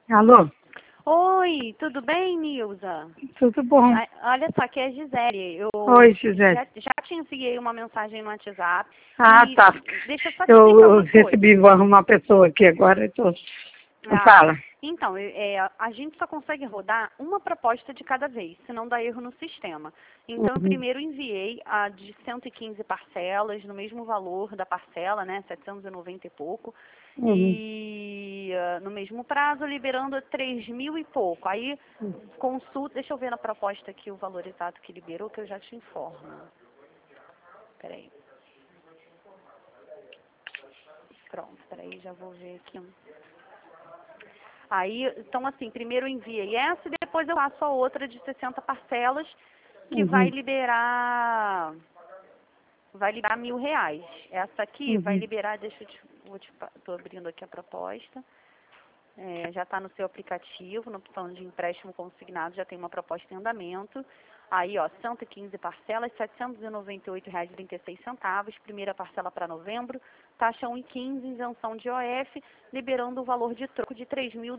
Alô? Oi, tudo bem, Nilza? Tudo bom? Olha só, aqui é a Gisele. Eu Oi, Gisele. já te enviei uma mensagem no WhatsApp. Ah, E tá. deixa eu só te explicar Eu uma coisa. recebi uma pessoa aqui agora. Ah, Fala. então, a gente só consegue rodar uma proposta de cada vez, senão dá erro no sistema. Então, eu Uhum. primeiro enviei a de 115 parcelas, no mesmo valor da parcela, né, 790 e pouco. Uhum. No mesmo prazo, liberando 3.000 e pouco. Aí, consulta, deixa eu ver na proposta aqui o valor exato que liberou, que eu já te informo. Peraí. Pronto, peraí, já vou ver aqui. Aí, então assim, primeiro eu enviei essa e depois eu faço a outra de 60 parcelas, que vai Uhum. liberar R$ 1.000. Essa aqui vai Uhum. liberar, tô abrindo aqui a proposta. Já está no seu aplicativo, na opção de empréstimo consignado, já tem uma proposta em andamento. Aí, ó, 115 parcelas, R$ 798,36, primeira parcela para novembro, taxa 1,15, isenção de OF, liberando o valor de troco de R$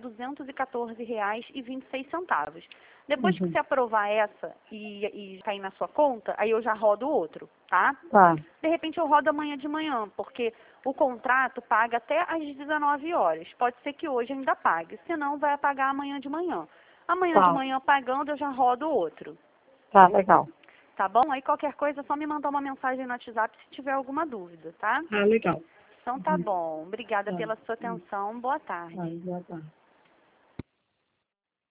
3.214,26. Depois que Uhum. você aprovar essa e cair na sua conta, aí eu já rodo o outro, tá? Tá. De repente eu rodo amanhã de manhã, porque o contrato paga até às 19 horas. Pode ser que hoje ainda pague, senão vai pagar amanhã de manhã. Amanhã de Tá. manhã pagando, eu já rodo o outro. Tá, legal. Tá bom? Aí qualquer coisa é só me mandar uma mensagem no WhatsApp se tiver alguma dúvida, tá? Ah, legal. Então tá Uhum. bom. Obrigada Tá. pela sua atenção. Boa tarde. Tá, já tá.